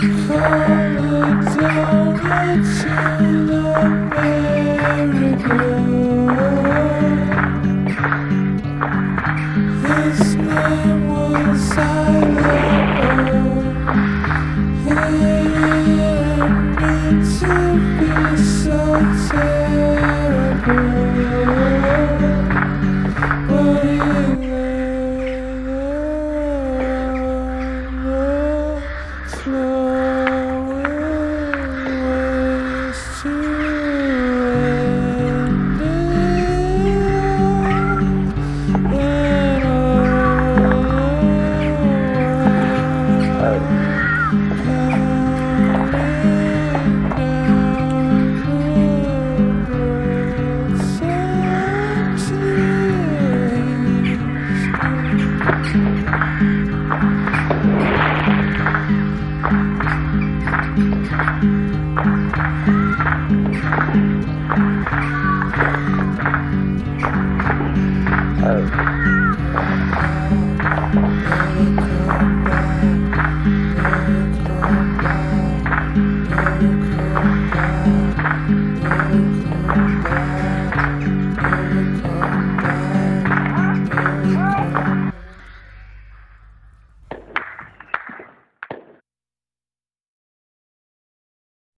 His name was Silent. He didn't mean to be so terrible, but he landed on the flowing ways to end it all.